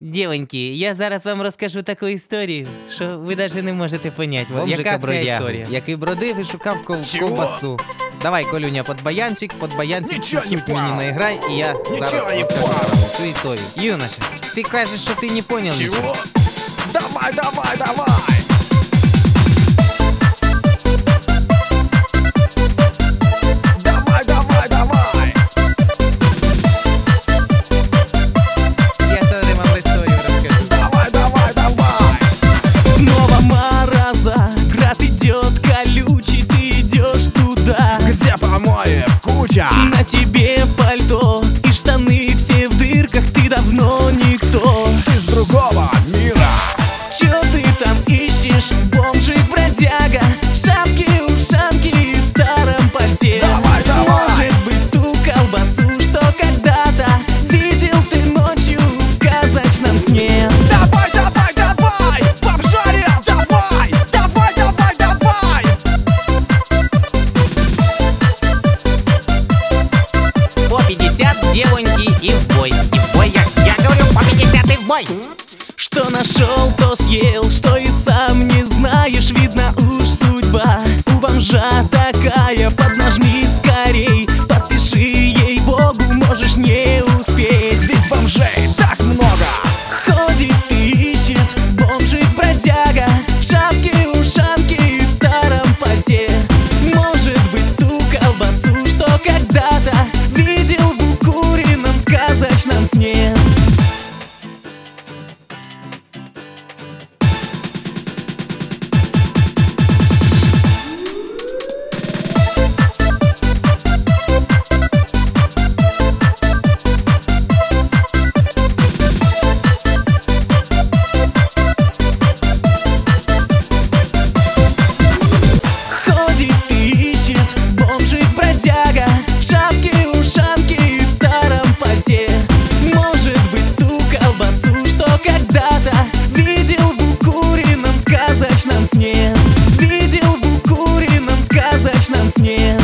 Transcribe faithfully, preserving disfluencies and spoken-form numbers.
Дівоньки, я зараз вам розкажу таку історію, що ви навіть не можете поняти. Бомжика бродягу, історія? який бродив і шукав ков- Чого? ковбасу. Давай, Колюня, под баянчик, под баянчик, Нічого не чуть-чуть мені понял. наіграй, і я Нічого зараз не розкажу понял. вам цю історію. Юноша, ти кажеш, що ти не понял нічого. Чего? Давай, давай, давай! Давай, давай, давай! Я зараз вам історію розкажу. Давай, давай, давай! Снова мороза, град идет колючий, ты идешь туда. Где помоев куча? На тебе пальто и штаны все в дырках, ты давно никто. Ты с другого мира! Чё ты там ищешь, бомжик-бродяга? В шапке-ушанке, в старом пальте. Давай, давай! Может быть, ту колбасу, что когда-то видел ты ночью в сказочном сне. Давай, давай, давай! Бомжаря, давай! Давай, давай, давай! По пятьдесят, девоньки, и в бой. И в бой, я, я говорю, по пятьдесят и в бой. Что нашел, то съел, что и сам не знаешь, видно уж судьба у бомжа такая. Поднажми скорей, поспеши, ей-богу, можешь не успеть. Ведь бомжей так много! Ходит и ищет бомжик-бродяга в шапке-ушанке, в старом пальте. Может быть, ту колбасу, что когда-то видел в укуренном сказочном сне. Ходит и ищет бомжик-бродяга в шапке-ушанке, в старом пальте. Может быть, ту колбасу, что когда-то видел в укуренном сказочном сне. Видел в укуренном сказочном сне.